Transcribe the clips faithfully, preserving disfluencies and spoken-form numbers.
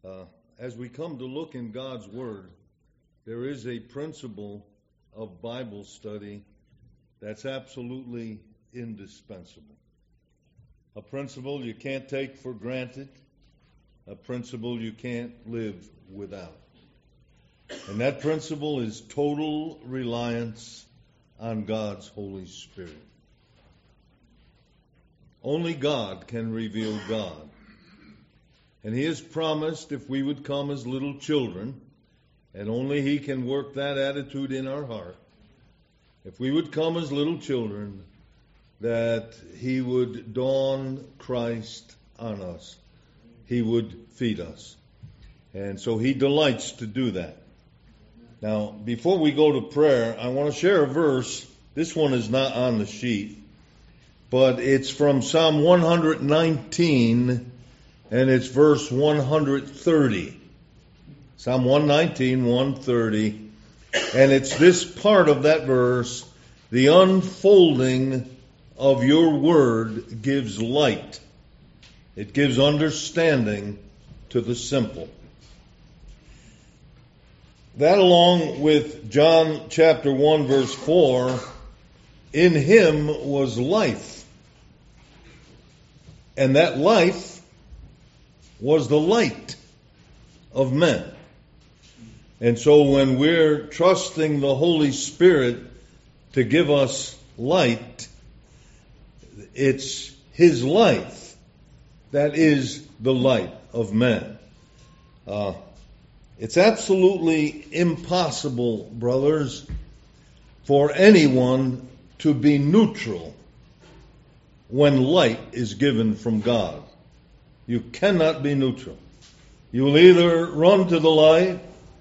Uh, as we come to look in God's Word, there is a principle of Bible study that's absolutely indispensable. A principle you can't take for granted, a principle you can't live without. And that principle is total reliance on God's Holy Spirit. Only God can reveal God. And He has promised if we would come as little children, and only He can work that attitude in our heart, if we would come as little children, that He would dawn Christ on us. He would feed us. And so He delights to do that. Now, before we go to prayer, I want to share a verse. This one is not on the sheet, but it's from Psalm one nineteen, and it's verse one thirty. Psalm one nineteen, one thirty. And it's this part of that verse: the unfolding of your word gives light. It gives understanding to the simple. That, along with John chapter one, verse four, in Him was life. And that life was the light of men. And so when we're trusting the Holy Spirit to give us light, it's His life that is the light of men. Uh, it's absolutely impossible, brothers, for anyone to be neutral when light is given from God. You cannot be neutral. You will either run to the light,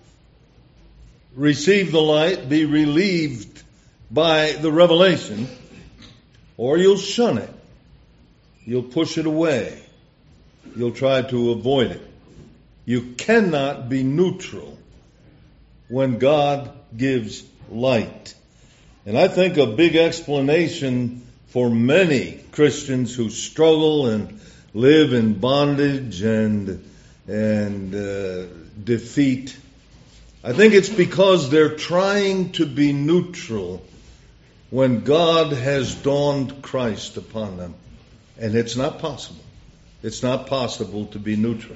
receive the light, be relieved by the revelation, or you'll shun it. You'll push it away. You'll try to avoid it. You cannot be neutral when God gives light. And I think a big explanation for many Christians who struggle and live in bondage and and uh, defeat, I think it's because they're trying to be neutral when God has dawned Christ upon them. And it's not possible. It's not possible to be neutral.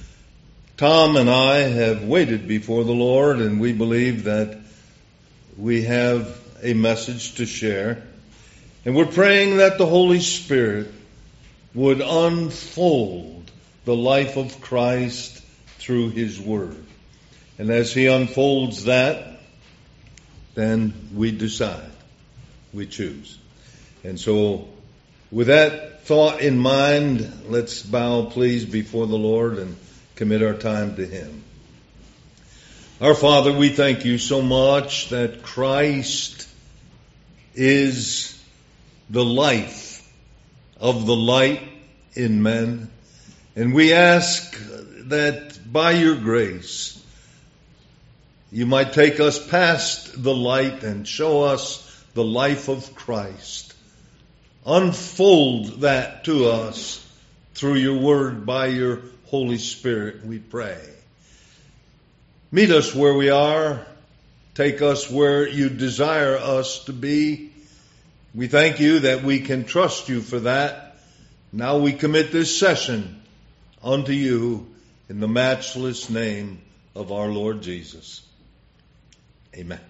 Tom and I have waited before the Lord, and we believe that we have a message to share. And we're praying that the Holy Spirit would unfold the life of Christ through His Word. And as He unfolds that, then we decide. We choose. And so, with that thought in mind, let's bow, please, before the Lord and commit our time to Him. Our Father, we thank You so much that Christ is the life of the light in men. And we ask that by Your grace, You might take us past the light and show us the life of Christ. Unfold that to us through Your Word by Your Holy Spirit, we pray. Meet us where we are. Take us where You desire us to be. We thank You that we can trust You for that. Now we commit this session unto You in the matchless name of our Lord Jesus. Amen.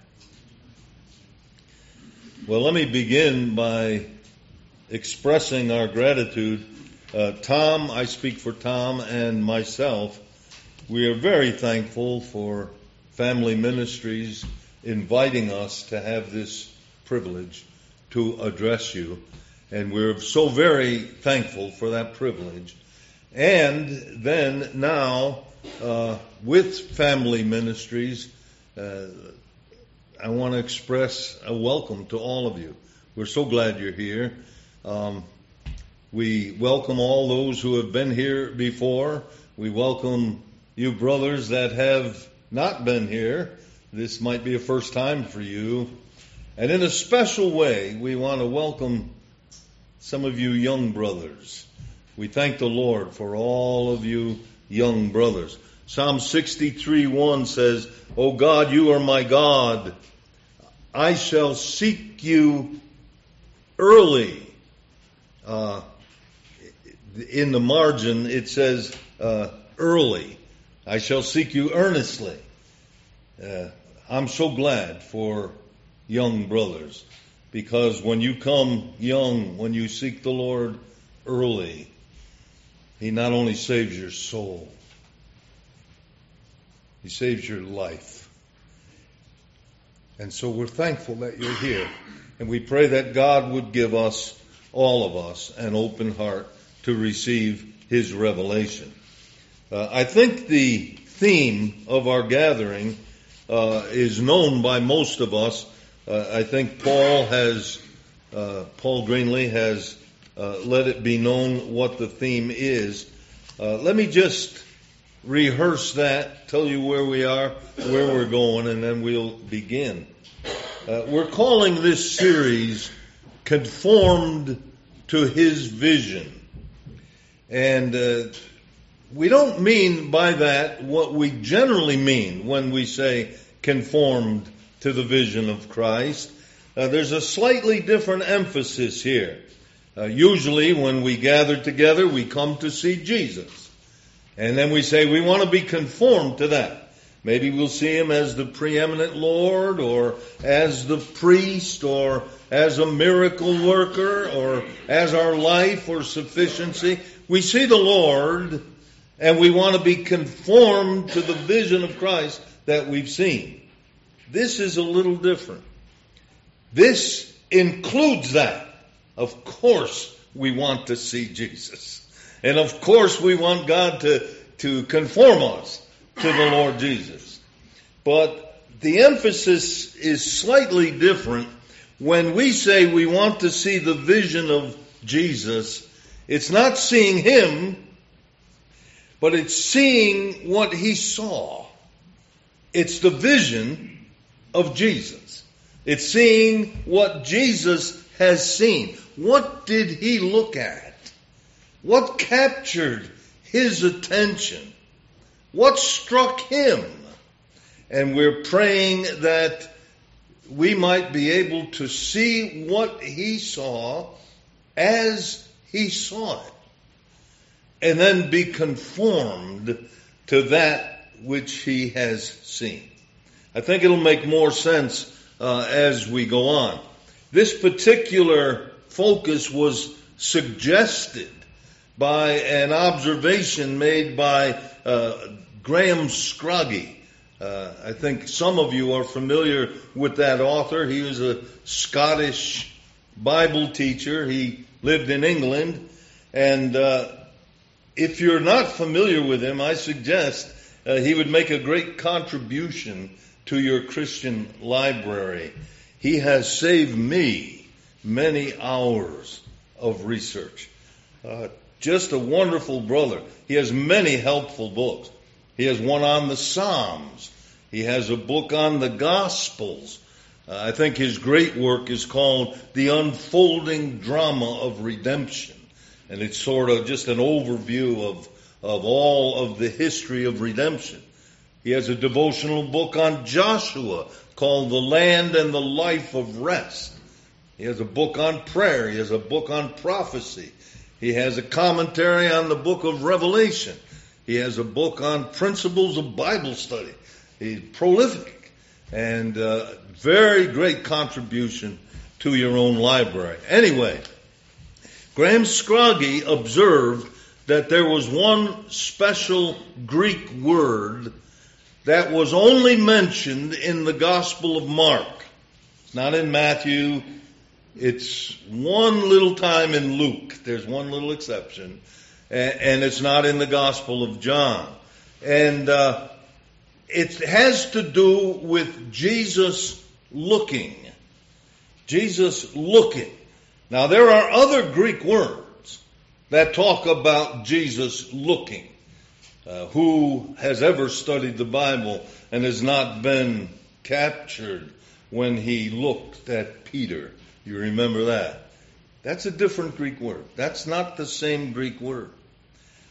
Well, let me begin by expressing our gratitude. Uh, Tom, I speak for Tom and myself. We are very thankful for Family Ministries inviting us to have this privilege to address you. And we're so very thankful for that privilege. And then now, uh, with Family Ministries, uh, I want to express a welcome to all of you. We're so glad you're here. Um, we welcome all those who have been here before. We welcome you brothers that have not been here. This might be a first time for you. And in a special way, we want to welcome some of you young brothers. We thank the Lord for all of you young brothers. Psalm sixty-three one says, O God, you are my God. I shall seek you early. Uh, in the margin, it says uh, early. I shall seek you earnestly. Uh, I'm so glad for young brothers, because when you come young, when you seek the Lord early, He not only saves your soul, He saves your life. And so we're thankful that you're here. And we pray that God would give us, all of us, an open heart to receive His revelation. Uh, I think the theme of our gathering uh, is known by most of us. Uh, I think Paul has, uh, Paul Greenlee has uh, let it be known what the theme is. Uh, let me just rehearse that, tell you where we are, where we're going, and then we'll begin. Uh, we're calling this series Conformed to His Vision. And uh, we don't mean by that what we generally mean when we say conformed to the vision of Christ. Uh, there's a slightly different emphasis here. Uh, usually when we gather together, we come to see Jesus. And then we say we want to be conformed to that. Maybe we'll see Him as the preeminent Lord, or as the priest, or as a miracle worker, or as our life or sufficiency. We see the Lord, and we want to be conformed to the vision of Christ that we've seen. This is a little different. This includes that. Of course we want to see Jesus. And of course we want God to, to conform us to the Lord Jesus. But the emphasis is slightly different. When we say we want to see the vision of Jesus, it's not seeing Him, but it's seeing what He saw. It's the vision of Jesus. It's seeing what Jesus has seen. What did He look at? What captured His attention? What struck Him? And we're praying that we might be able to see what He saw as He saw it, and then be conformed to that which He has seen. I think it'll make more sense uh, as we go on. This particular focus was suggested by an observation made by uh, Graham Scroggie. Uh, I think some of you are familiar with that author. He was a Scottish Bible teacher. He lived in England. And uh, if you're not familiar with him, I suggest uh, he would make a great contribution to your Christian library. He has saved me many hours of research. Uh, just a wonderful brother. He has many helpful books. He has one on the Psalms. He has a book on the Gospels. Uh, I think his great work is called The Unfolding Drama of Redemption. And it's sort of just an overview of, of all of the history of redemption. He has a devotional book on Joshua called The Land and the Life of Rest. He has a book on prayer. He has a book on prophecy. He has a commentary on the book of Revelation. He has a book on principles of Bible study. He's prolific and uh, very great contribution to your own library. Anyway, Graham Scroggie observed that there was one special Greek word that was only mentioned in the Gospel of Mark. It's not in Matthew. It's one little time in Luke. There's one little exception. And it's not in the Gospel of John. And uh, it has to do with Jesus looking. Jesus looking. Now, there are other Greek words that talk about Jesus looking. Uh, who has ever studied the Bible and has not been captured when he looked at Peter? You remember that? That's a different Greek word. That's not the same Greek word.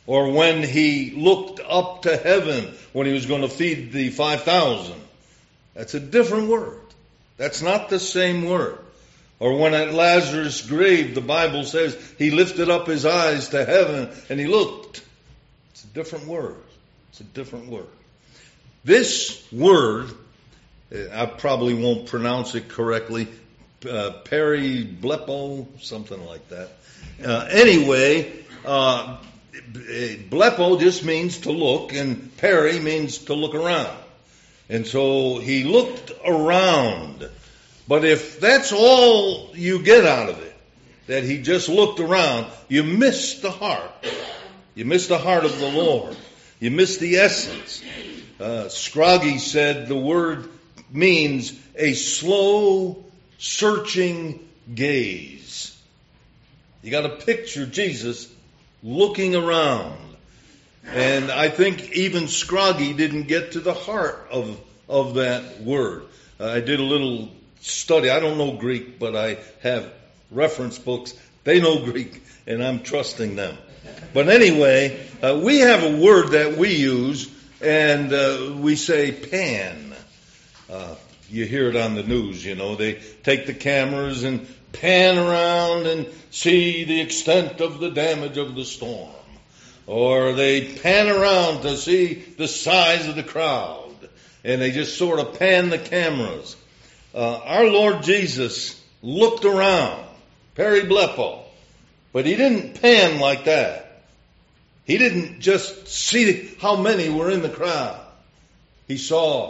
or when he looked up to heaven when he was going to feed the five thousand. That's a different word. That's not the same word. Or when at Lazarus' grave, the Bible says he lifted up his eyes to heaven and he looked. It's a different word. It's a different word. This word, I probably won't pronounce it correctly, uh, periblepo, something like that. Uh, anyway, uh, blepo just means to look, and peri means to look around. And so he looked around. But if that's all you get out of it, that he just looked around, you miss the heart. You miss the heart of the Lord. You miss the essence. Uh, Scroggie said the word means a slow, searching gaze. You got to picture Jesus looking around. And I think even Scroggie didn't get to the heart of, of that word. Uh, I did a little study. I don't know Greek, but I have reference books. They know Greek, and I'm trusting them. But anyway, uh, we have a word that we use, and uh, we say pan. Uh, you hear it on the news, you know. They take the cameras and pan around and see the extent of the damage of the storm. Or they pan around to see the size of the crowd. And they just sort of pan the cameras. Uh, our Lord Jesus looked around, periblepo, but he didn't pan like that. He didn't just see how many were in the crowd. He saw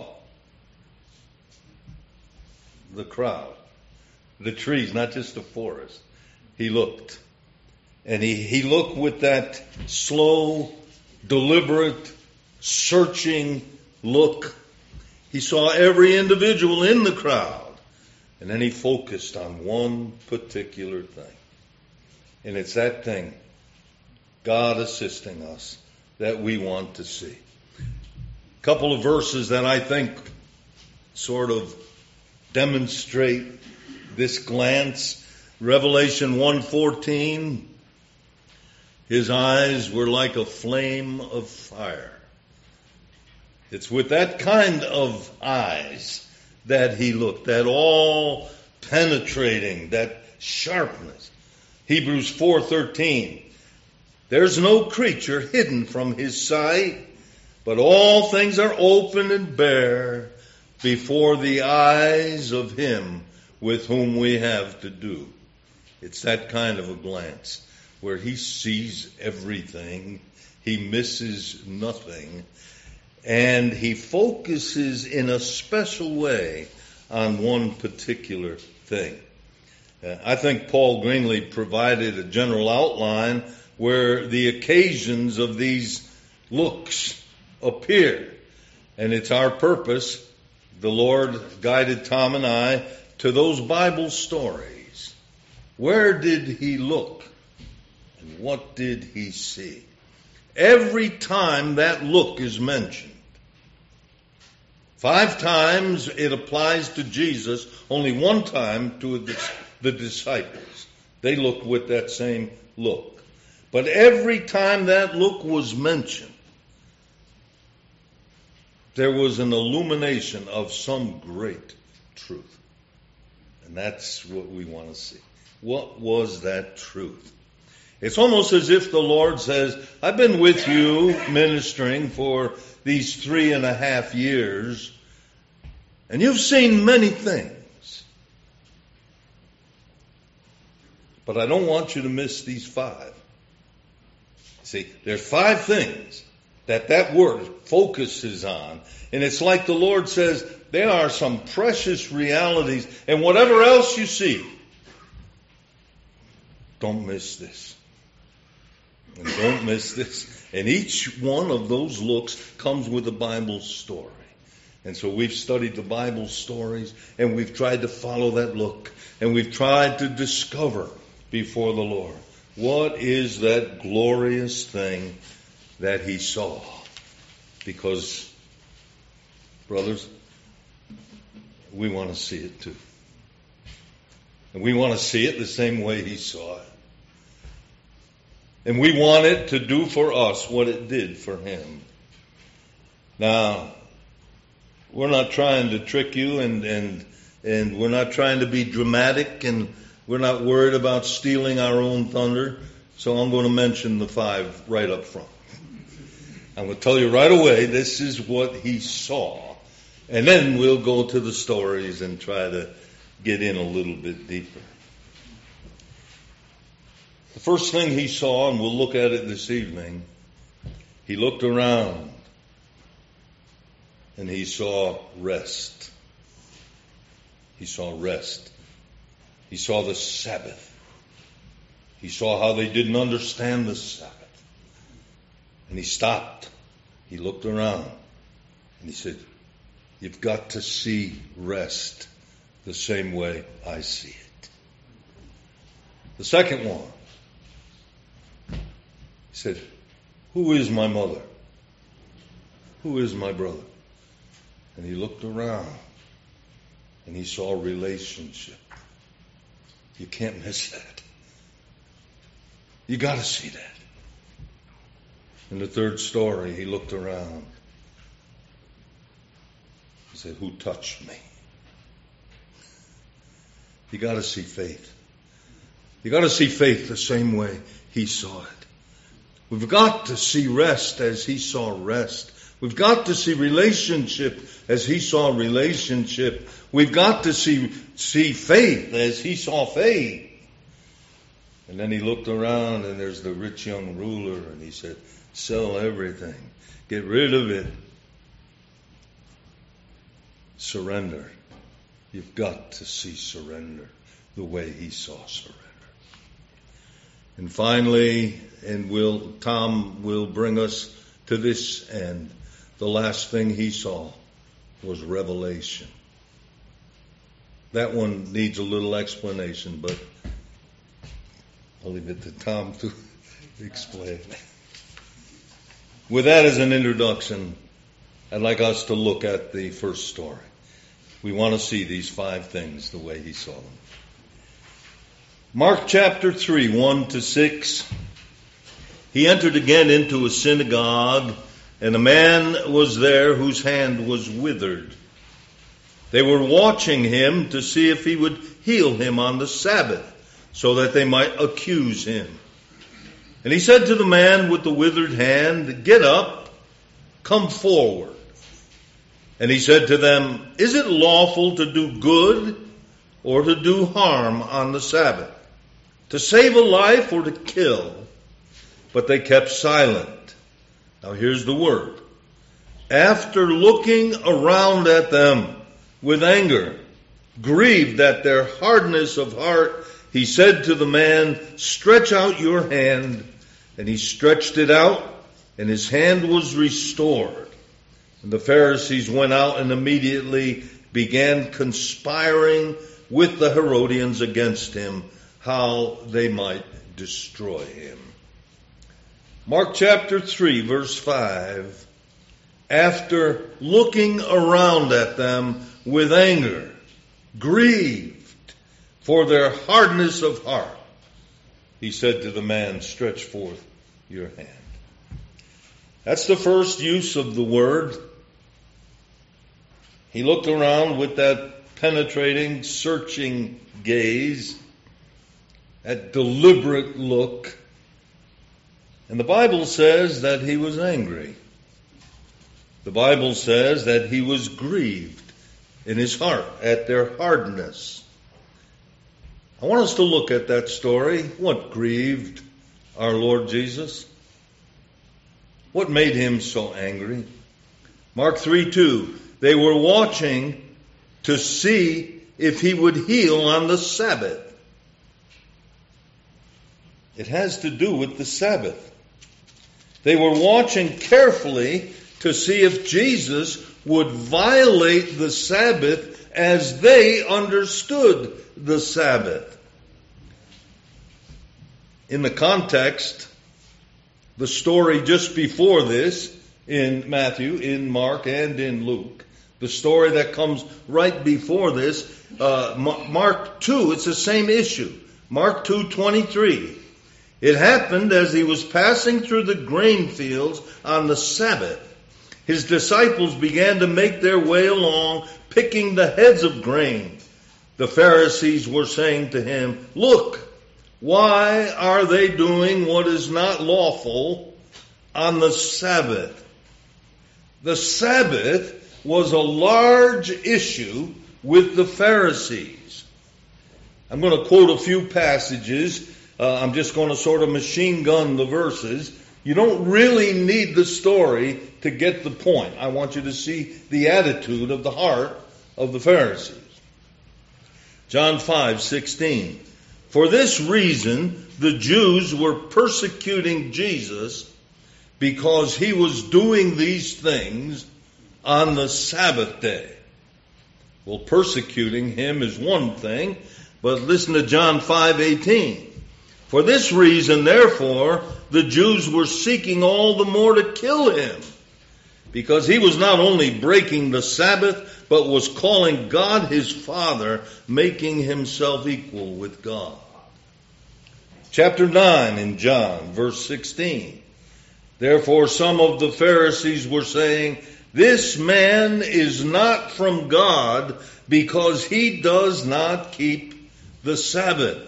the crowd, the trees, not just the forest. He looked. And he, he looked with that slow, deliberate, searching look. He saw every individual in the crowd. And then he focused on one particular thing. And it's that thing, God assisting us, that we want to see. A couple of verses that I think sort of demonstrate this glance. Revelation one fourteen. His eyes were like a flame of fire. It's with that kind of eyes that he looked, that all penetrating, that sharpness. Hebrews four thirteen. There's no creature hidden from his sight, but all things are open and bare before the eyes of him with whom we have to do. It's that kind of a glance where he sees everything, he misses nothing, and he focuses in a special way on one particular thing. Uh, I think Paul Greenlee provided a general outline where the occasions of these looks appear. And it's our purpose, the Lord guided Tom and I to those Bible stories. Where did he look? And what did he see? Every time that look is mentioned, five times it applies to Jesus, only one time to the disciples. They looked with that same look. But every time that look was mentioned, there was an illumination of some great truth. And that's what we want to see. What was that truth? It's almost as if the Lord says, I've been with you ministering for these three and a half years, and you've seen many things. But I don't want you to miss these five. See, there's five things that that word focuses on. And it's like the Lord says, there are some precious realities. And whatever else you see, don't miss this. And don't miss this. And each one of those looks comes with a Bible story. And so we've studied the Bible stories, and we've tried to follow that look. And we've tried to discover before the Lord, what is that glorious thing that he saw? Because, brothers, we want to see it too. And we want to see it the same way he saw it. And we want it to do for us what it did for him. Now, we're not trying to trick you, and, and, and we're not trying to be dramatic, and we're not worried about stealing our own thunder. So I'm going to mention the five right up front. I'm going to tell you right away, this is what he saw. And then we'll go to the stories and try to get in a little bit deeper. The first thing he saw, and we'll look at it this evening, he looked around and he saw rest. He saw rest. He saw the Sabbath. He saw how they didn't understand the Sabbath. And he stopped. He looked around and he said, you've got to see rest the same way I see it. The second one, he said, who is my mother? Who is my brother? And he looked around and he saw relationship. You can't miss that. You got to see that. In the third story, he looked around. He said, who touched me? You got to see faith. You got to see faith the same way he saw it. We've got to see rest as he saw rest. We've got to see relationship as he saw relationship. We've got to see, see faith as he saw faith. And then he looked around and there's the rich young ruler and he said, sell everything. Get rid of it. Surrender. You've got to see surrender the way he saw surrender. And finally, and we'll, Tom will bring us to this end, the last thing he saw was revelation. That one needs a little explanation, but I'll leave it to Tom to explain. With that as an introduction, I'd like us to look at the first story. We want to see these five things the way he saw them. Mark chapter three, one to six. He entered again into a synagogue, and a man was there whose hand was withered. They were watching him to see if he would heal him on the Sabbath, so that they might accuse him. And he said to the man with the withered hand, get up, come forward. And he said to them, is it lawful to do good or to do harm on the Sabbath? To save a life or to kill? But they kept silent. Now here's the word. After looking around at them with anger, grieved at their hardness of heart, he said to the man, stretch out your hand. And he stretched it out, and his hand was restored. And the Pharisees went out and immediately began conspiring with the Herodians against him, how they might destroy him. Mark chapter three, verse five. After looking around at them with anger, grieved for their hardness of heart, he said to the man, stretch forth your hand. That's the first use of the word. He looked around with that penetrating, searching gaze, that deliberate look. And the Bible says that he was angry. The Bible says that he was grieved in his heart at their hardness. I want us to look at that story. What grieved our Lord Jesus? What made him so angry? Mark three two. They were watching to see if he would heal on the Sabbath. It has to do with the Sabbath. They were watching carefully to see if Jesus would violate the Sabbath as they understood the Sabbath. In the context, the story just before this, in Matthew, in Mark, and in Luke, the story that comes right before this, uh, Mark two, it's the same issue. Mark two twenty-three. It happened as he was passing through the grain fields on the Sabbath. His disciples began to make their way along, picking the heads of grain. The Pharisees were saying to him, "Look, why are they doing what is not lawful on the Sabbath?" The Sabbath was a large issue with the Pharisees. I'm going to quote a few passages. Uh, I'm just going to sort of machine gun the verses. You don't really need the story to get the point. I want you to see the attitude of the heart of the Pharisees. John five sixteen. For this reason, the Jews were persecuting Jesus because he was doing these things on the Sabbath day. Well, persecuting him is one thing, but listen to John five eighteen. For this reason, therefore, the Jews were seeking all the more to kill him, because he was not only breaking the Sabbath, but was calling God his Father, making himself equal with God. Chapter nine in John, verse sixteen. Therefore some of the Pharisees were saying, "This man is not from God, because he does not keep the Sabbath."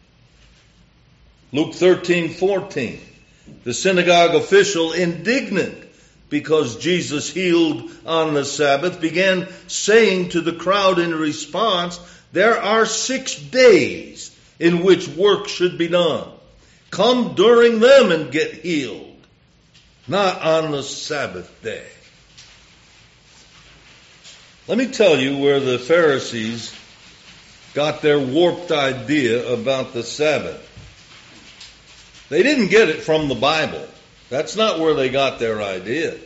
Luke thirteen fourteen. The synagogue official, indignant because Jesus healed on the Sabbath, began saying to the crowd in response, "There are six days in which work should be done. Come during them and get healed, not on the Sabbath day." Let me tell you where the Pharisees got their warped idea about the Sabbath. They didn't get it from the Bible. That's not where they got their idea.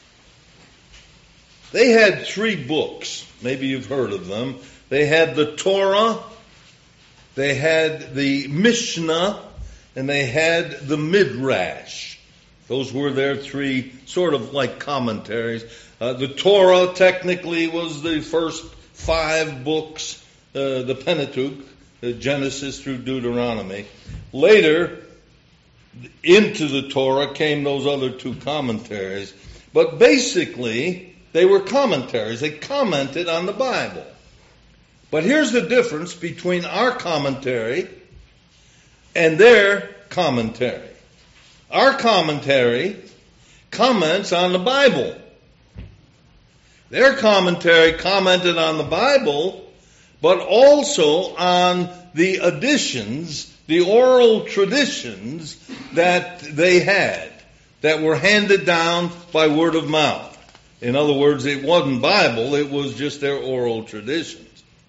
They had three books. Maybe you've heard of them. They had the Torah, they had the Mishnah, and they had the Midrash. Those were their three sort of like commentaries. Uh, the Torah technically was the first five books, uh, the Pentateuch, uh, Genesis through Deuteronomy. Later, into the Torah came those other two commentaries. But basically, they were commentaries. They commented on the Bible. But here's the difference between our commentary and their commentary. Our commentary comments on the Bible. Their commentary commented on the Bible, but also on the additions, the oral traditions that they had, that were handed down by word of mouth. In other words, it wasn't Bible, it was just their oral traditions.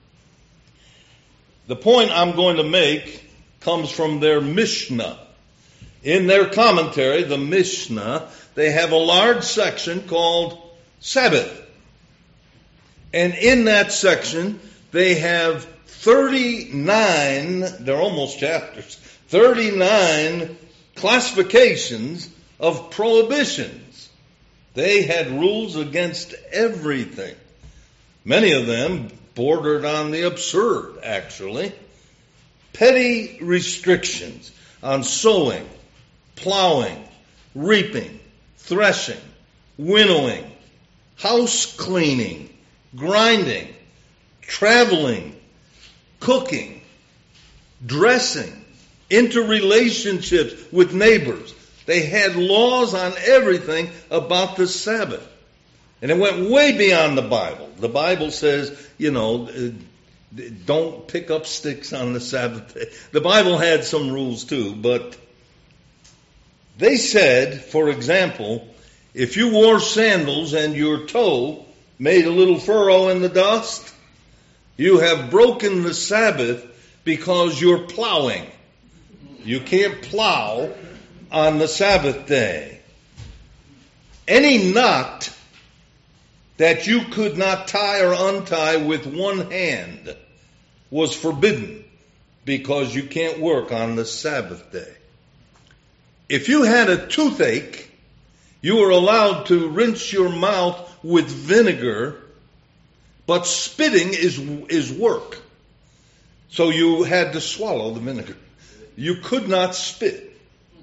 The point I'm going to make comes from their Mishnah. In their commentary, the Mishnah, they have a large section called Sabbath. And in that section, they have thirty-nine, they're almost chapters, thirty-nine classifications of prohibitions. They had rules against everything. Many of them bordered on the absurd, actually. Petty restrictions on sowing, plowing, reaping, threshing, winnowing, house cleaning, grinding, traveling, cooking, dressing, interrelationships with neighbors. They had laws on everything about the Sabbath. And it went way beyond the Bible. The Bible says, you know, don't pick up sticks on the Sabbath day. The Bible had some rules too, but they said, for example, if you wore sandals and your toe made a little furrow in the dust, you have broken the Sabbath because you're plowing. You can't plow on the Sabbath day. Any knot that you could not tie or untie with one hand was forbidden because you can't work on the Sabbath day. If you had a toothache, you were allowed to rinse your mouth with vinegar, but spitting is is work. So you had to swallow the vinegar. You could not spit.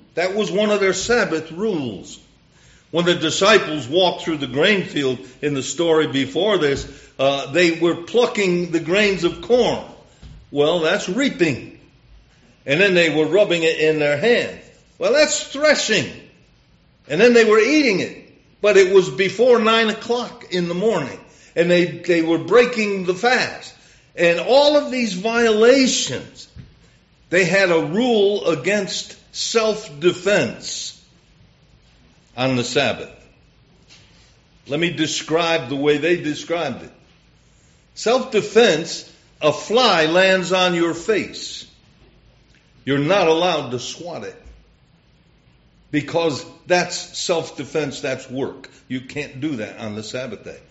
That was one of their Sabbath rules. When the disciples walked through the grain field in the story before this, uh, they were plucking the grains of corn. Well, that's reaping. And then they were rubbing it in their hand. Well, that's threshing. And then they were eating it. But it was before nine o'clock in the morning. And they, they were breaking the fast. And all of these violations, they had a rule against self-defense on the Sabbath. Let me describe the way they described it. Self-defense, a fly lands on your face. You're not allowed to swat it. Because that's self-defense, that's work. You can't do that on the Sabbath day.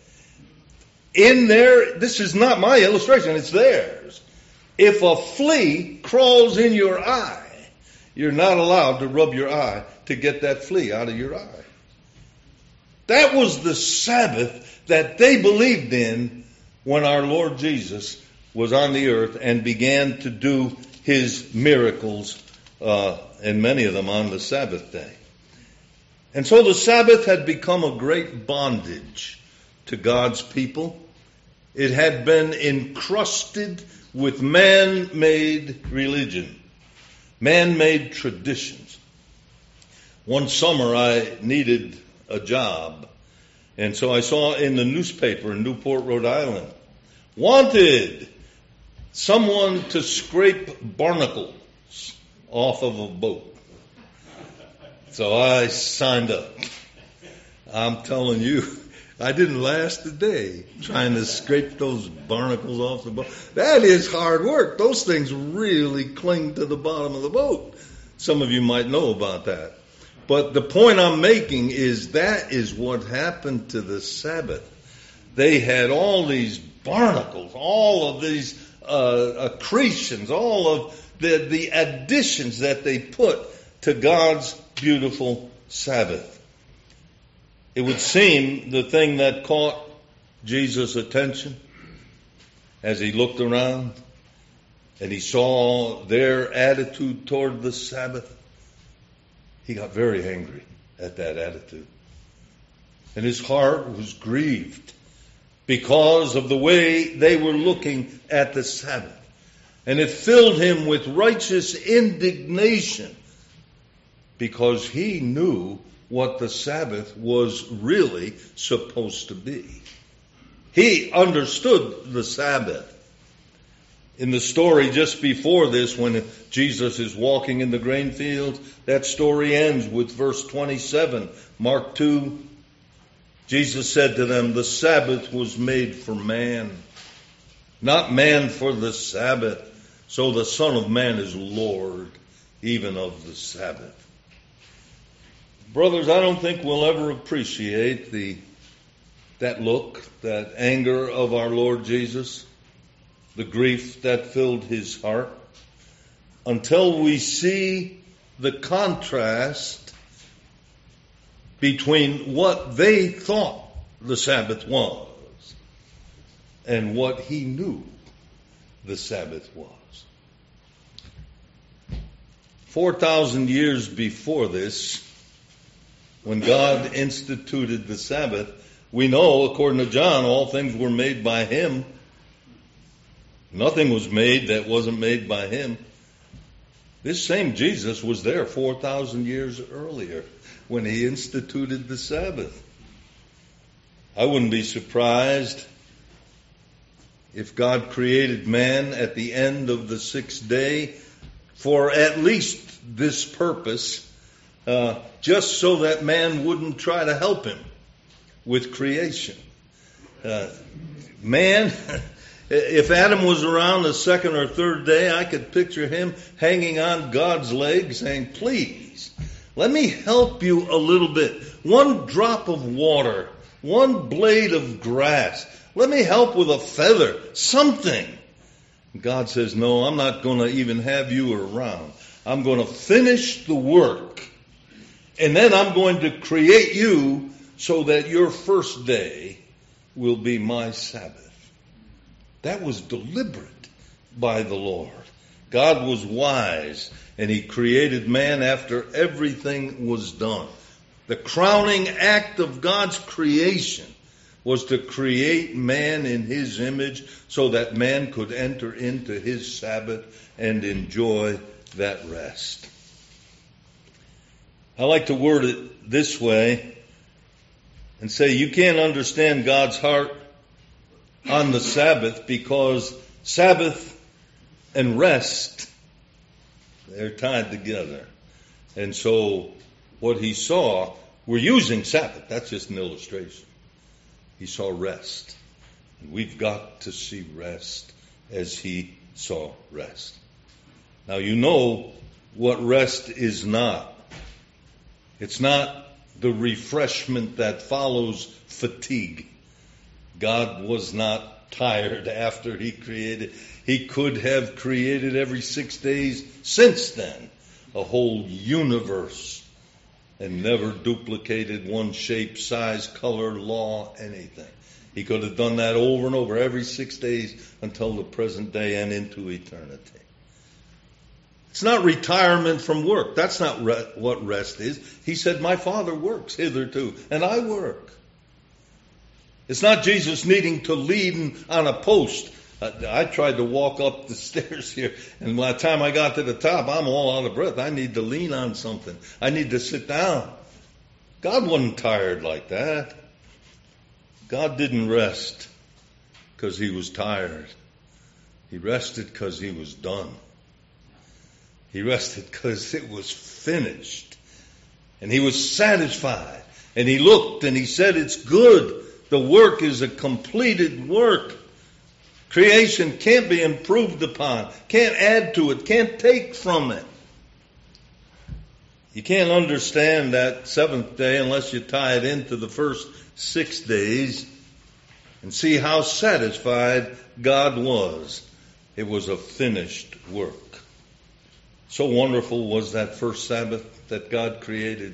In there, this is not my illustration, it's theirs. If a flea crawls in your eye, you're not allowed to rub your eye to get that flea out of your eye. That was the Sabbath that they believed in when our Lord Jesus was on the earth and began to do his miracles, uh, and many of them on the Sabbath day. And so the Sabbath had become a great bondage to God's people. It had been encrusted with man-made religion, man-made traditions. One summer I needed a job, and so I saw in the newspaper in Newport, Rhode Island, wanted someone to scrape barnacles off of a boat. So I signed up. I'm telling you, I didn't last a day trying to scrape those barnacles off the boat. That is hard work. Those things really cling to the bottom of the boat. Some of you might know about that. But the point I'm making is that is what happened to the Sabbath. They had all these barnacles, all of these uh, accretions, all of the, the additions that they put to God's beautiful Sabbath. It would seem the thing that caught Jesus' attention as he looked around and he saw their attitude toward the Sabbath, he got very angry at that attitude. And his heart was grieved because of the way they were looking at the Sabbath. And it filled him with righteous indignation because he knew what the Sabbath was really supposed to be. He understood the Sabbath. In the story just before this, when Jesus is walking in the grain fields, that story ends with verse twenty-seven, Mark two. Jesus said to them, "The Sabbath was made for man, not man for the Sabbath. So the Son of Man is Lord, even of the Sabbath." Brothers, I don't think we'll ever appreciate the that look, that anger of our Lord Jesus, the grief that filled his heart, until we see the contrast between what they thought the Sabbath was and what he knew the Sabbath was. Four thousand years before this, when God instituted the Sabbath, we know, according to John, all things were made by him. Nothing was made that wasn't made by him. This same Jesus was there four thousand years earlier when he instituted the Sabbath. I wouldn't be surprised if God created man at the end of the sixth day for at least this purpose, uh, just so that man wouldn't try to help him with creation. Uh, man, if Adam was around the second or third day, I could picture him hanging on God's leg saying, "Please, let me help you a little bit. One drop of water, one blade of grass. Let me help with a feather, something." God says, "No, I'm not going to even have you around. I'm going to finish the work. And then I'm going to create you so that your first day will be my Sabbath." That was deliberate by the Lord. God was wise, and he created man after everything was done. The crowning act of God's creation was to create man in his image so that man could enter into his Sabbath and enjoy that rest. I like to word it this way and say you can't understand God's heart on the Sabbath because Sabbath and rest, they're tied together. And so what he saw, we're using Sabbath. That's just an illustration. He saw rest. And we've got to see rest as he saw rest. Now you know what rest is not. It's not the refreshment that follows fatigue. God was not tired after he created. He could have created every six days since then a whole universe and never duplicated one shape, size, color, law, anything. He could have done that over and over every six days until the present day and into eternity. It's not retirement from work. That's not re- what rest is. He said, my Father works hitherto, and I work. It's not Jesus needing to lean on a post. I, I tried to walk up the stairs here, and by the time I got to the top, I'm all out of breath. I need to lean on something. I need to sit down. God wasn't tired like that. God didn't rest because he was tired. He rested because he was done. He rested because it was finished. And he was satisfied. And he looked and he said, it's good. The work is a completed work. Creation can't be improved upon. Can't add to it. Can't take from it. You can't understand that seventh day unless you tie it into the first six days and see how satisfied God was. It was a finished work. So wonderful was that first Sabbath that God created.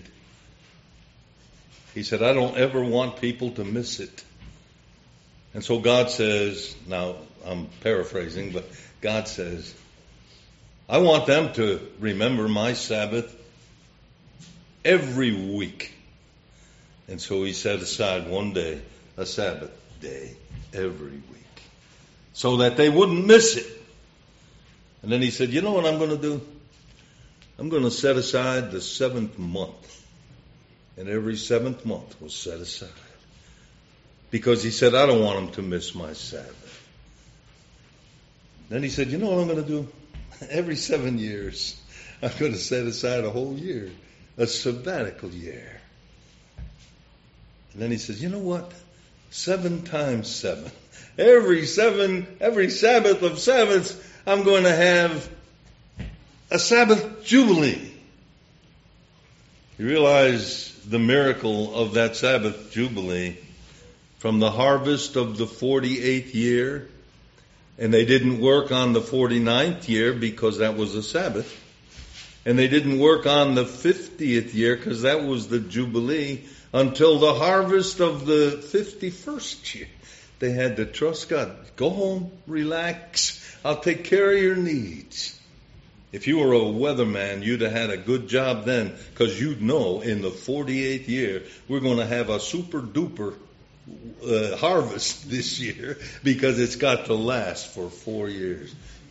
He said, I don't ever want people to miss it. And so God says, now I'm paraphrasing, but God says, I want them to remember my Sabbath every week. And so he set aside one day, a Sabbath day, every week, so that they wouldn't miss it. And then he said, you know what I'm going to do? I'm going to set aside the seventh month. And every seventh month was set aside. Because he said, I don't want them to miss my Sabbath. Then he said, you know what I'm going to do? Every seven years, I'm going to set aside a whole year, a sabbatical year. And then he says, you know what? Seven times seven. Every seven, every Sabbath of Sabbaths, I'm going to have a Sabbath Jubilee. You realize the miracle of that Sabbath Jubilee from the harvest of the forty-eighth year, and they didn't work on the forty-ninth year because that was a Sabbath, and they didn't work on the fiftieth year because that was the Jubilee, until the harvest of the fifty-first year. They had to trust God. Go home, relax, I'll take care of your needs. If you were a weatherman, you'd have had a good job then, because you'd know in the forty-eighth year, we're going to have a super duper uh, harvest this year, because it's got to last for four years.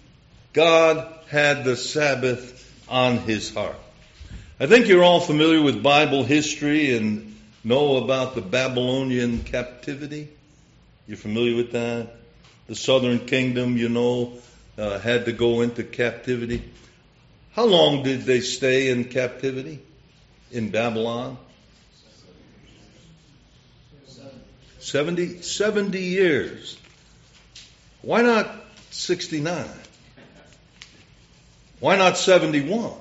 God had the Sabbath on his heart. I think you're all familiar with Bible history and know about the Babylonian captivity. You're familiar with that? The southern kingdom, you know, uh, had to go into captivity. How long did they stay in captivity in Babylon? Seventy, seventy years. Why not sixty-nine? Why not seventy-one?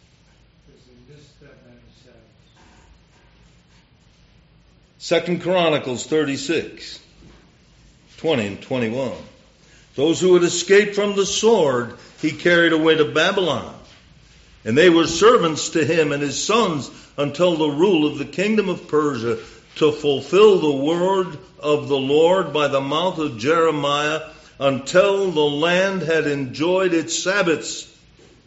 Second Chronicles thirty-six, twenty and twenty-one. Those who had escaped from the sword, he carried away to Babylon. And they were servants to him and his sons until the rule of the kingdom of Persia, to fulfill the word of the Lord by the mouth of Jeremiah, until the land had enjoyed its Sabbaths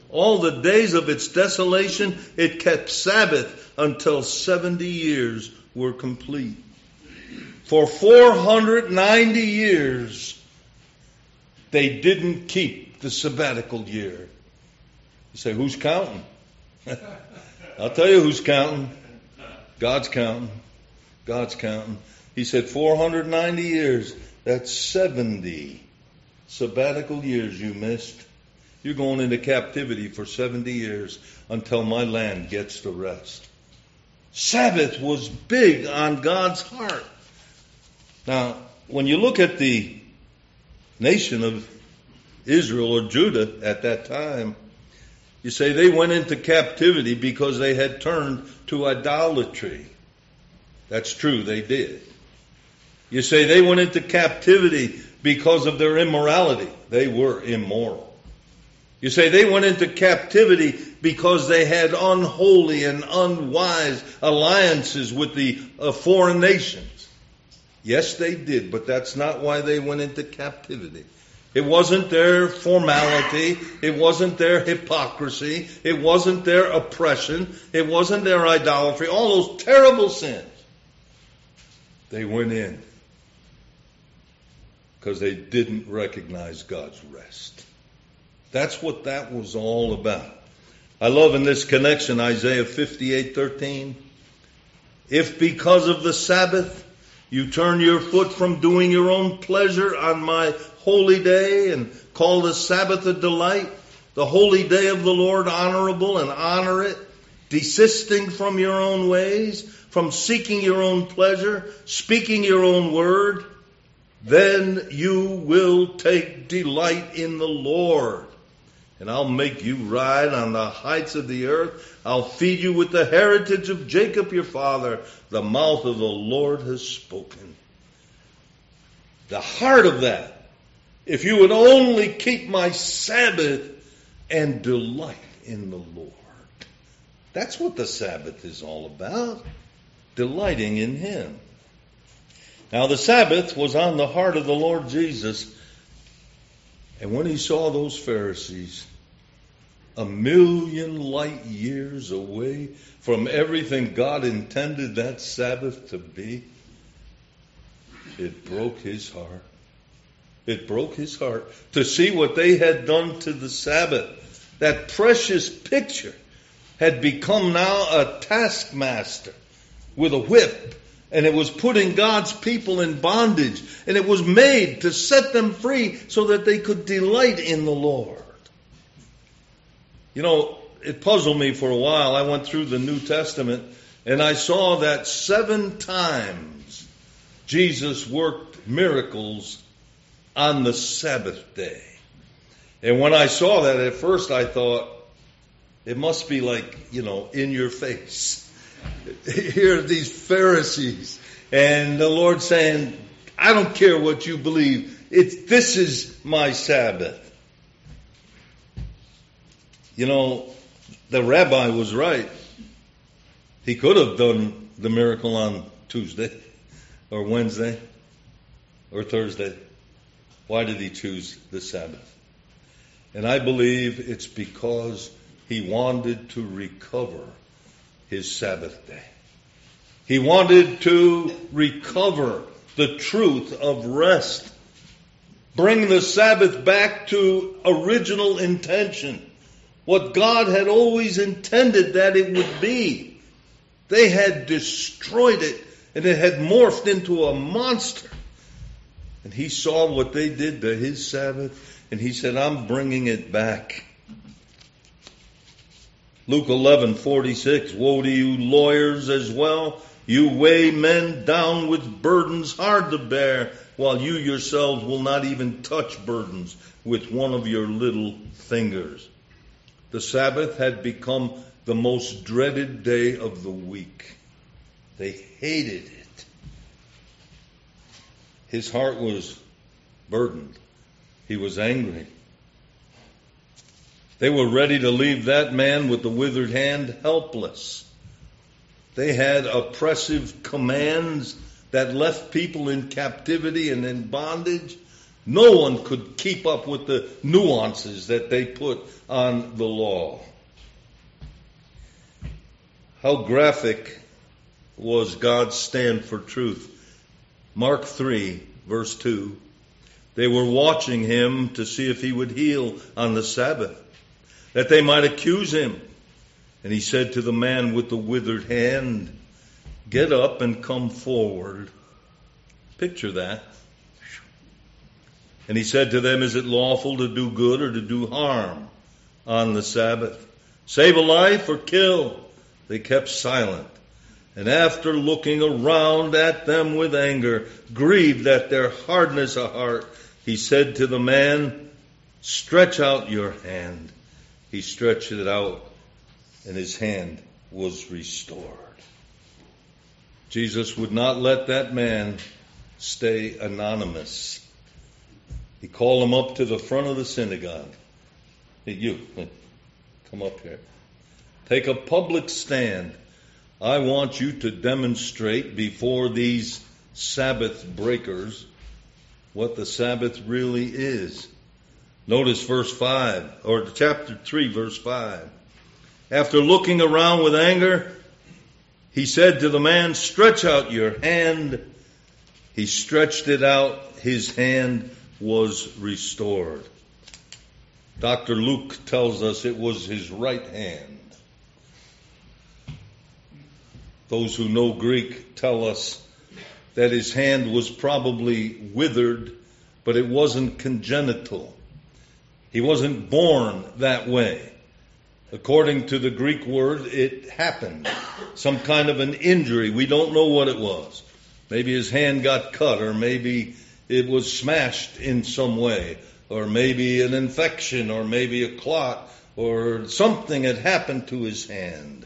all the days of its desolation, it kept Sabbath until seventy years were complete. For four hundred ninety years, they didn't keep the sabbatical year. You say, who's counting? I'll tell you who's counting. God's counting. God's counting. He said four hundred ninety years. That's seventy sabbatical years you missed. You're going into captivity for seventy years until my land gets to rest. Sabbath was big on God's heart. Now, when you look at the nation of Israel or Judah at that time, you say they went into captivity because they had turned to idolatry. That's true, they did. You say they went into captivity because of their immorality. They were immoral. You say they went into captivity because they had unholy and unwise alliances with the uh, foreign nations. Yes, they did, but that's not why they went into captivity. It wasn't their formality. It wasn't their hypocrisy. It wasn't their oppression. It wasn't their idolatry. All those terrible sins. They went in because they didn't recognize God's rest. That's what that was all about. I love in this connection Isaiah fifty-eight thirteen. If because of the Sabbath you turn your foot from doing your own pleasure on my holy day and call the Sabbath a delight, the holy day of the Lord honorable, and honor it, desisting from your own ways, from seeking your own pleasure, speaking your own word, then you will take delight in the Lord. And I'll make you ride on the heights of the earth. I'll feed you with the heritage of Jacob your father. The mouth of the Lord has spoken. The heart of that, if you would only keep my Sabbath and delight in the Lord. That's what the Sabbath is all about. Delighting in Him. Now the Sabbath was on the heart of the Lord Jesus. And when He saw those Pharisees a million light years away from everything God intended that Sabbath to be, it broke His heart. It broke His heart to see what they had done to the Sabbath. That precious picture had become now a taskmaster with a whip. And it was putting God's people in bondage. And it was made to set them free so that they could delight in the Lord. You know, it puzzled me for a while. I went through the New Testament and I saw that seven times Jesus worked miracles on the Sabbath day. And when I saw that, at first I thought, it must be like, you know, in your face. Here are these Pharisees, and the Lord saying, I don't care what you believe. It's, this is my Sabbath. You know, the rabbi was right. He could have done the miracle on Tuesday or Wednesday or Thursday. Why did he choose the Sabbath? And I believe it's because he wanted to recover his Sabbath day. He wanted to recover the truth of rest. Bring the Sabbath back to original intention. What God had always intended that it would be. They had destroyed it and it had morphed into a monster. And he saw what they did to his Sabbath and he said, I'm bringing it back. Luke eleven forty-six, woe to you lawyers as well. You weigh men down with burdens hard to bear, while you yourselves will not even touch burdens with one of your little fingers. The Sabbath had become the most dreaded day of the week. They hated it. His heart was burdened. He was angry. They were ready to leave that man with the withered hand helpless. They had oppressive commands that left people in captivity and in bondage. No one could keep up with the nuances that they put on the law. How graphic was God's stand for truth. Mark three, verse two. They were watching him to see if he would heal on the Sabbath, that they might accuse him. And he said to the man with the withered hand, "Get up and come forward." Picture that. And he said to them, "Is it lawful to do good or to do harm on the Sabbath? Save a life or kill?" They kept silent. And after looking around at them with anger, grieved at their hardness of heart, he said to the man, "Stretch out your hand." He stretched it out, and his hand was restored. Jesus would not let that man stay anonymous. He called him up to the front of the synagogue. Hey, you, come up here. Take a public stand. I want you to demonstrate before these Sabbath breakers what the Sabbath really is. Notice verse five, or chapter three, verse five. After looking around with anger, he said to the man, "Stretch out your hand." He stretched it out. His hand was restored. Doctor Luke tells us it was his right hand. Those who know Greek tell us that his hand was probably withered, but it wasn't congenital. He wasn't born that way. According to the Greek word, it happened. Some kind of an injury. We don't know what it was. Maybe his hand got cut, or maybe it was smashed in some way, or maybe an infection, or maybe a clot, or something had happened to his hand.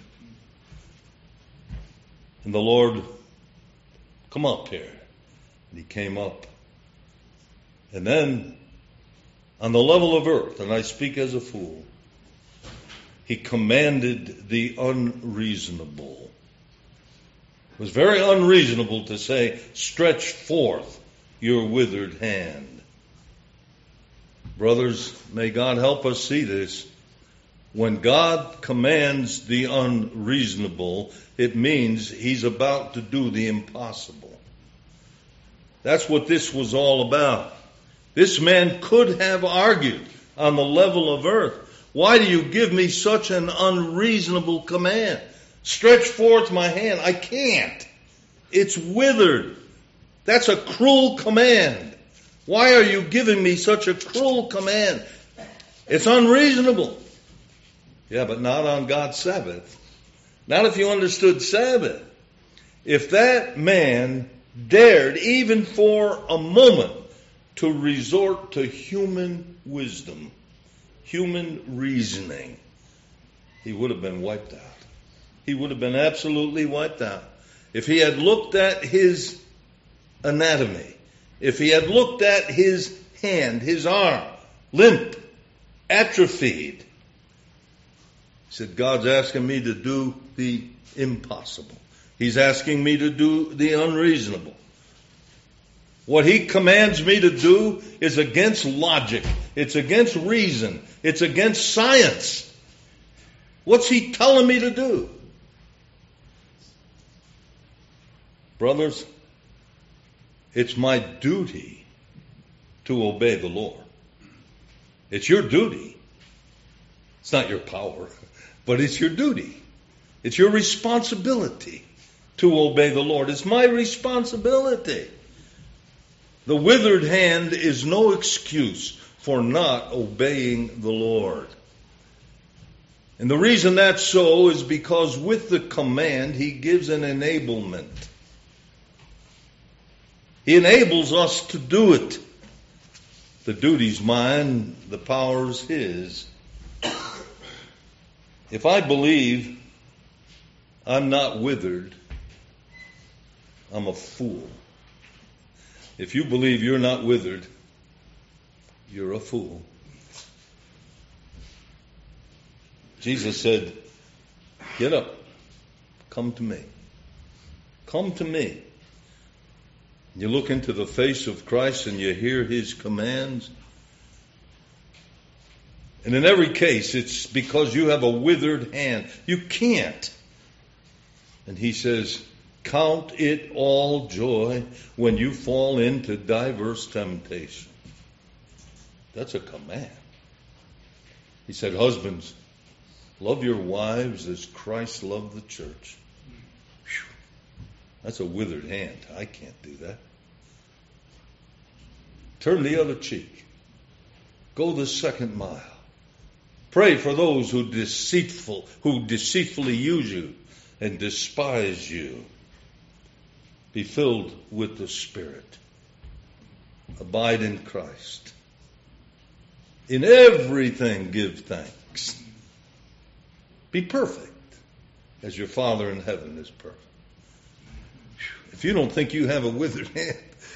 And the Lord, "Come up here." And he came up. And then, on the level of earth, and I speak as a fool, he commanded the unreasonable. It was very unreasonable to say, "Stretch forth your withered hand." Brothers, may God help us see this. When God commands the unreasonable, it means he's about to do the impossible. That's what this was all about. This man could have argued on the level of earth, "Why do you give me such an unreasonable command? Stretch forth my hand." I can't. It's withered. That's a cruel command. Why are you giving me such a cruel command? It's unreasonable. Yeah, but not on God's Sabbath. Not if you understood Sabbath. If that man dared, even for a moment, to resort to human wisdom, human reasoning, he would have been wiped out. He would have been absolutely wiped out. If he had looked at his anatomy, if he had looked at his hand, his arm, limp, atrophied, he said, "God's asking me to do the impossible. He's asking me to do the unreasonable. What he commands me to do is against logic. It's against reason. It's against science. What's he telling me to do?" Brothers, it's my duty to obey the Lord. It's your duty. It's not your power, but it's your duty. It's your responsibility to obey the Lord. It's my responsibility. The withered hand is no excuse for not obeying the Lord. And the reason that's so is because with the command, he gives an enablement. He enables us to do it. The duty's mine, the power's his. If I believe I'm not withered, I'm a fool. If you believe you're not withered, you're a fool. Jesus said, "Get up, come to me. Come to me." You look into the face of Christ and you hear his commands. And in every case, it's because you have a withered hand. You can't. And he says, count it all joy when you fall into diverse temptation. That's a command. He said, husbands, love your wives as Christ loved the church. Whew. That's a withered hand. I can't do that. Turn the other cheek. Go the second mile. Pray for those who deceitful, who deceitfully use you and despise you. Be filled with the Spirit. Abide in Christ. In everything give thanks. Be perfect as your Father in heaven is perfect. If you don't think you have a withered hand,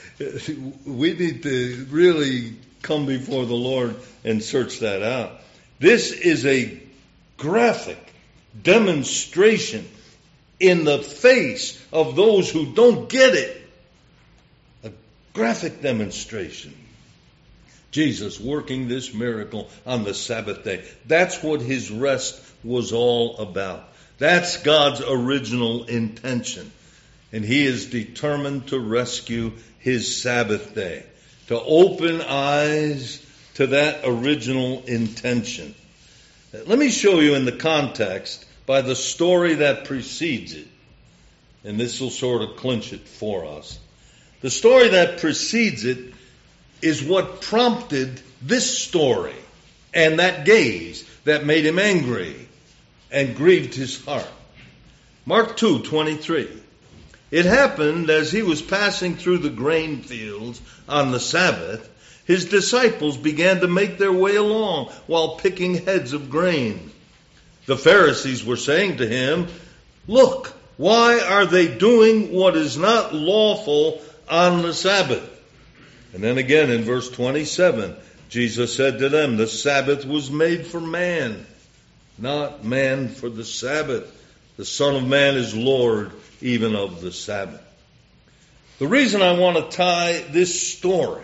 we need to really come before the Lord and search that out. This is a graphic demonstration in the face of those who don't get it. A graphic demonstration. Jesus working this miracle on the Sabbath day. That's what his rest was all about. That's God's original intention. And he is determined to rescue his Sabbath day. To open eyes to that original intention. Let me show you in the context by the story that precedes it. And this will sort of clinch it for us. The story that precedes it is what prompted this story and that gaze that made him angry and grieved his heart. Mark two twenty-three. It happened as he was passing through the grain fields on the Sabbath, his disciples began to make their way along while picking heads of grain. The Pharisees were saying to him, "Look, why are they doing what is not lawful on the Sabbath?" And then again in verse twenty-seven, Jesus said to them, "The Sabbath was made for man, not man for the Sabbath. The Son of Man is Lord even of the Sabbath." The reason I want to tie this story,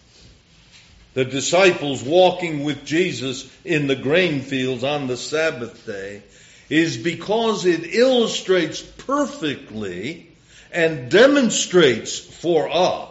the disciples walking with Jesus in the grain fields on the Sabbath day, is because it illustrates perfectly and demonstrates for us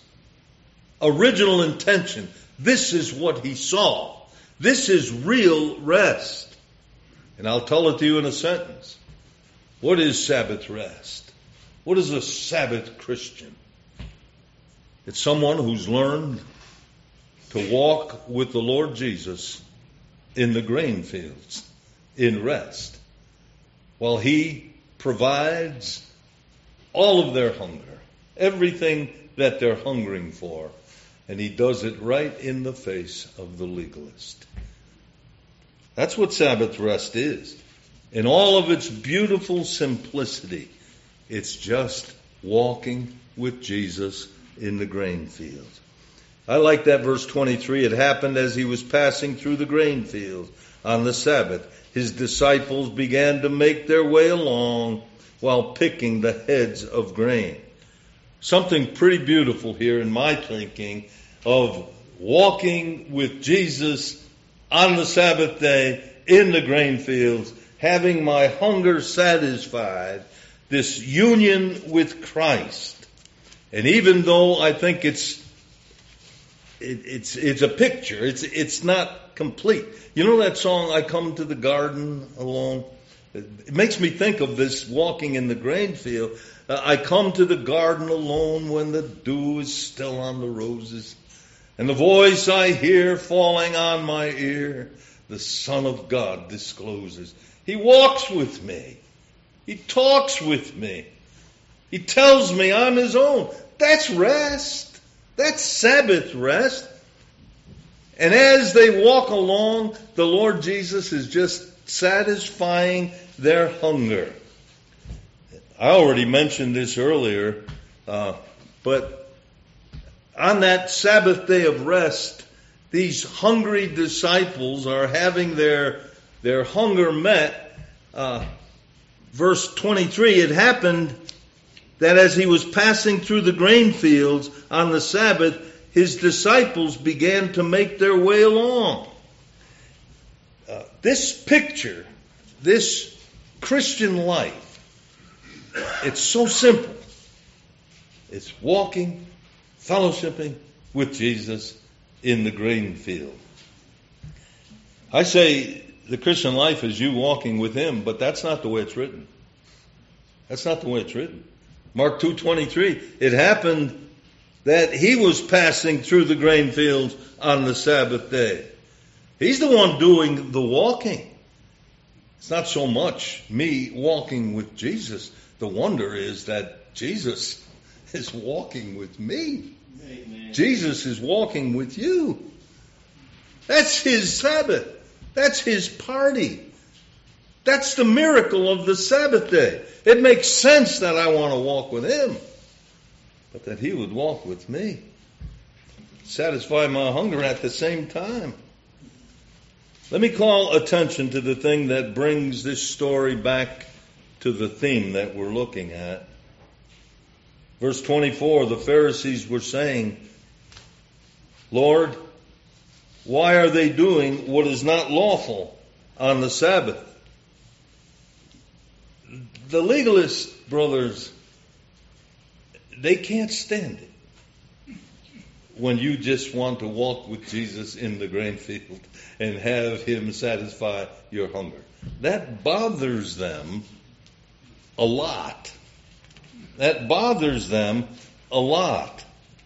original intention. This is what he saw. This is real rest. And I'll tell it to you in a sentence. What is Sabbath rest? What is a Sabbath Christian? It's someone who's learned to walk with the Lord Jesus in the grain fields, in rest, while he provides all of their hunger, everything that they're hungering for, and he does it right in the face of the legalist. That's what Sabbath rest is. In all of its beautiful simplicity, it's just walking with Jesus in the grain fields. I like that verse twenty-three. It happened as he was passing through the grain fields on the Sabbath. His disciples began to make their way along while picking the heads of grain. Something pretty beautiful here in my thinking of walking with Jesus on the Sabbath day in the grain fields, having my hunger satisfied, this union with Christ. And even though I think it's it, it's it's a picture, it's it's not complete. You know that song, "I Come to the Garden Alone"? It makes me think of this walking in the grain field. Uh, I come to the garden alone when the dew is still on the roses, and the voice I hear falling on my ear, the Son of God discloses. He walks with me. He talks with me. He tells me I'm his own. That's rest. That's Sabbath rest. And as they walk along, the Lord Jesus is just satisfying their hunger. I already mentioned this earlier, uh, but on that Sabbath day of rest, these hungry disciples are having their their hunger met. Uh, verse twenty-three, it happened that as he was passing through the grain fields on the Sabbath, his disciples began to make their way along. Uh, this picture, this Christian life, it's so simple. It's walking, fellowshipping with Jesus in the grain field. I say the Christian life is you walking with him, but that's not the way it's written. That's not the way it's written. Mark two twenty-three, it happened that he was passing through the grain fields on the Sabbath day. He's the one doing the walking. It's not so much me walking with Jesus. The wonder is that Jesus is walking with me. Amen. Jesus is walking with you. That's his Sabbath. That's his party. That's the miracle of the Sabbath day. It makes sense that I want to walk with him, but that he would walk with me. Satisfy my hunger at the same time. Let me call attention to the thing that brings this story back to the theme that we're looking at. Verse twenty-four, the Pharisees were saying, Lord, why are they doing what is not lawful on the Sabbath? The legalists, brothers, they can't stand it when you just want to walk with Jesus in the grain field and have him satisfy your hunger. That bothers them a lot. That bothers them a lot.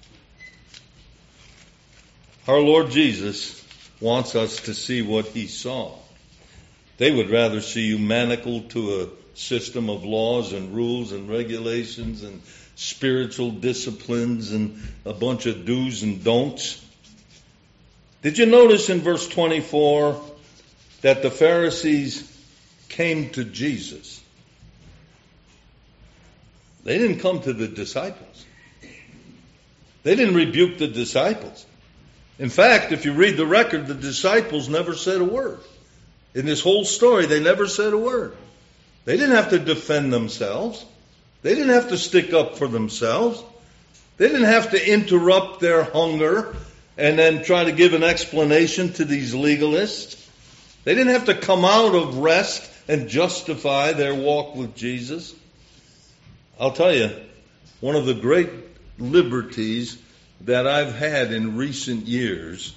Our Lord Jesus wants us to see what he saw. They would rather see you manacled to a system of laws and rules and regulations and spiritual disciplines and a bunch of do's and don'ts. Did you notice in verse twenty-four that the Pharisees came to Jesus? They didn't come to the disciples. They didn't rebuke the disciples. In fact, if you read the record, the disciples never said a word. In this whole story, they never said a word. They didn't have to defend themselves. They didn't have to stick up for themselves. They didn't have to interrupt their hunger and then try to give an explanation to these legalists. They didn't have to come out of rest and justify their walk with Jesus. I'll tell you, one of the great liberties that I've had in recent years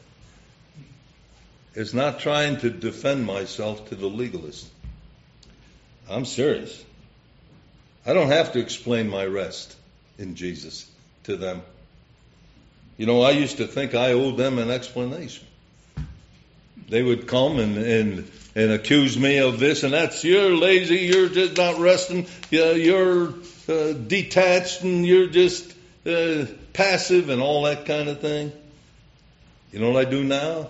is not trying to defend myself to the legalist. I'm serious. I don't have to explain my rest in Jesus to them. You know, I used to think I owed them an explanation. They would come and, and, and accuse me of this and that. You're lazy, you're just not resting, you're uh, detached, and you're just uh, passive and all that kind of thing. You know what I do now?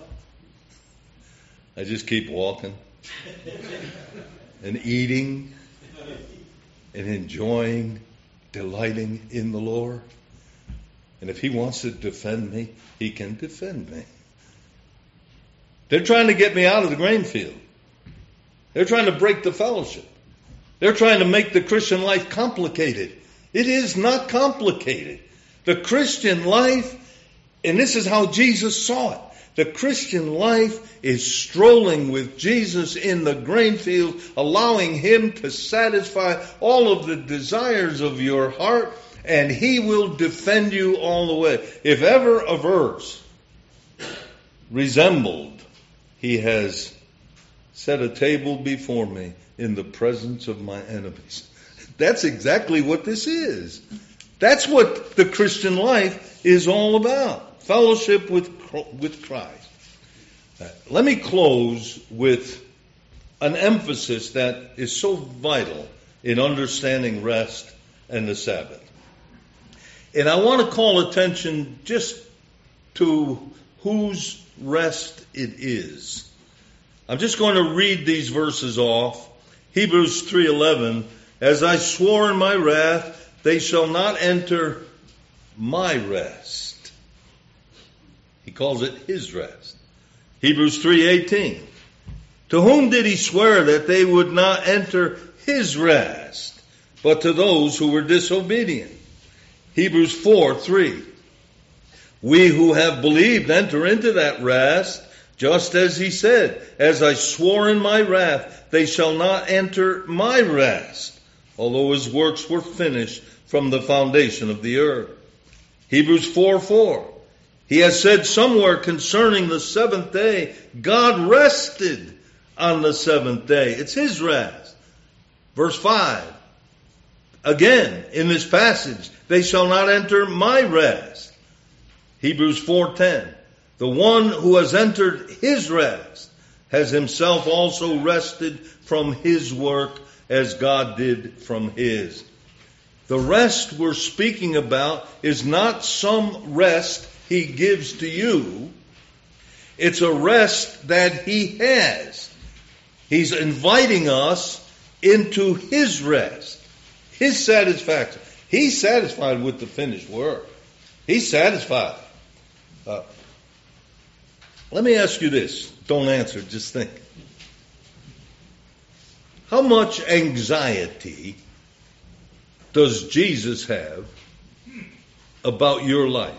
I just keep walking and eating and enjoying, delighting in the Lord. And if he wants to defend me, he can defend me. They're trying to get me out of the grain field. They're trying to break the fellowship. They're trying to make the Christian life complicated. It is not complicated. The Christian life, and this is how Jesus saw it, the Christian life is strolling with Jesus in the grain field, allowing him to satisfy all of the desires of your heart, and he will defend you all the way. If ever a verse resembled, he has set a table before me in the presence of my enemies. That's exactly what this is. That's what the Christian life is all about. Fellowship with, with Christ. Uh, let me close with an emphasis that is so vital in understanding rest and the Sabbath. And I want to call attention just to whose rest it is. I'm just going to read these verses off. Hebrews three eleven, as I swore in my wrath, they shall not enter my rest. He calls it his rest. Hebrews three eighteen, to whom did he swear that they would not enter his rest? but to those who were disobedient. Hebrews four three. We who have believed enter into that rest, just as he said, as I swore in my wrath, they shall not enter my rest, although his works were finished from the foundation of the earth. Hebrews four four. He has said somewhere concerning the seventh day, God rested on the seventh day. It's his rest. Verse five. Again, in this passage, they shall not enter my rest. Hebrews four ten. The one who has entered his rest has himself also rested from his work as God did from his. The rest we're speaking about is not some rest he gives to you. It's a rest that he has. He's inviting us into his rest, his satisfaction. He's satisfied with the finished work. He's satisfied. Uh, let me ask you this. Don't answer, just think. How much anxiety does Jesus have about your life?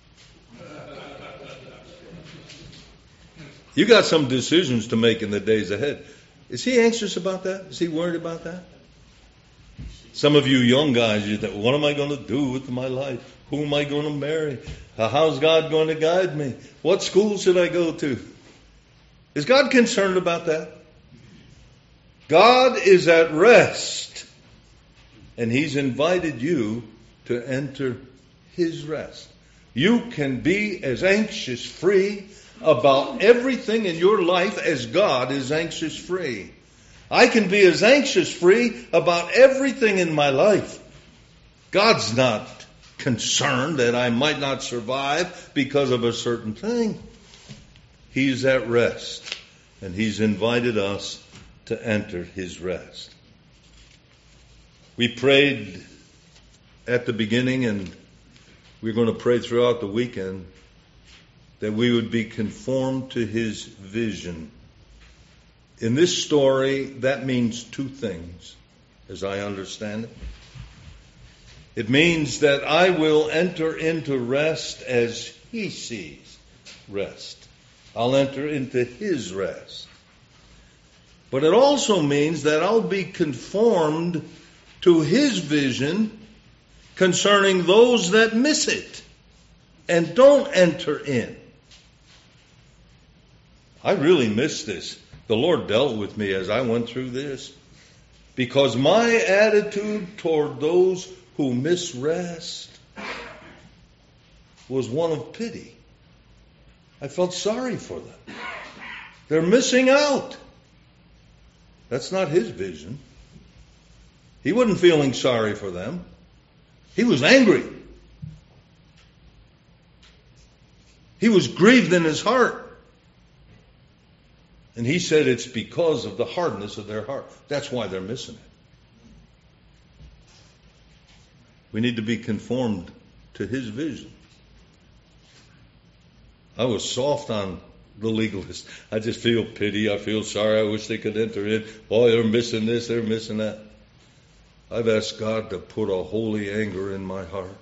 You got some decisions to make in the days ahead. Is he anxious about that? Is he worried about that? Some of you young guys, you think, what am I going to do with my life? Who am I going to marry? How's God going to guide me? What school should I go to? Is God concerned about that? God is at rest, and he's invited you to enter his rest. You can be as anxious free about everything in your life as God is anxious free. I can be as anxious free about everything in my life. God's not concerned that I might not survive because of a certain thing. He's at rest, and he's invited us to enter his rest. We prayed at the beginning, and we're going to pray throughout the weekend, that we would be conformed to his vision. In this story, that means two things, as I understand it. It means that I will enter into rest as he sees rest. I'll enter into his rest. But it also means that I'll be conformed to his vision concerning those that miss it and don't enter in. I really missed this. The Lord dealt with me as I went through this, because my attitude toward those who miss rest was one of pity. I felt sorry for them. They're missing out. That's not his vision. He wasn't feeling sorry for them. He was angry. He was grieved in his heart. And he said it's because of the hardness of their heart. That's why they're missing it. We need to be conformed to his vision. I was soft on the legalist. I just feel pity. I feel sorry. I wish they could enter in. Oh, they're missing this. They're missing that. I've asked God to put a holy anger in my heart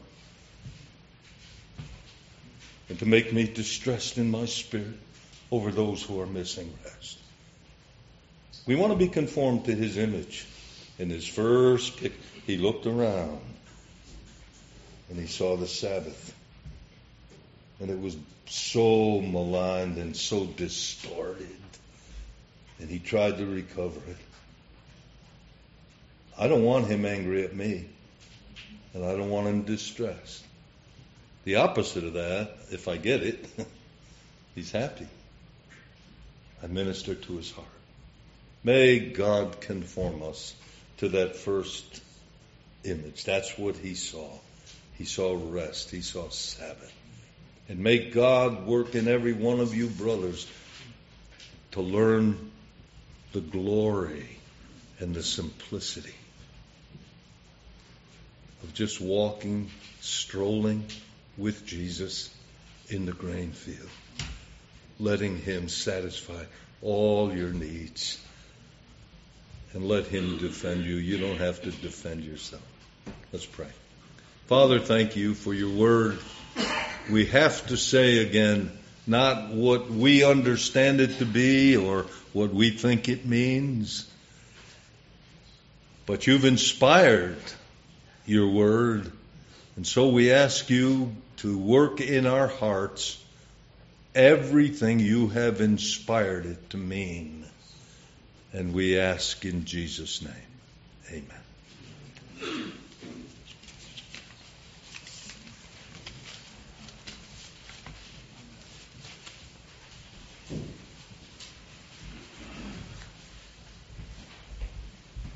and to make me distressed in my spirit over those who are missing rest. We want to be conformed to his image. In his first pic, he looked around and he saw the Sabbath. And it was so maligned and so distorted. And he tried to recover it. I don't want him angry at me. And I don't want him distressed. The opposite of that, if I get it, he's happy. I minister to his heart. May God conform us to that first image. That's what he saw. He saw rest. He saw Sabbath. And may God work in every one of you brothers to learn the glory and the simplicity of just walking, strolling with Jesus in the grain field, letting him satisfy all your needs and let him defend you. You don't have to defend yourself. Let's pray. Father, thank you for your word. We have to say again, not what we understand it to be or what we think it means, but you've inspired your word. And so we ask you to work in our hearts everything you have inspired it to mean. And we ask in Jesus' name. Amen.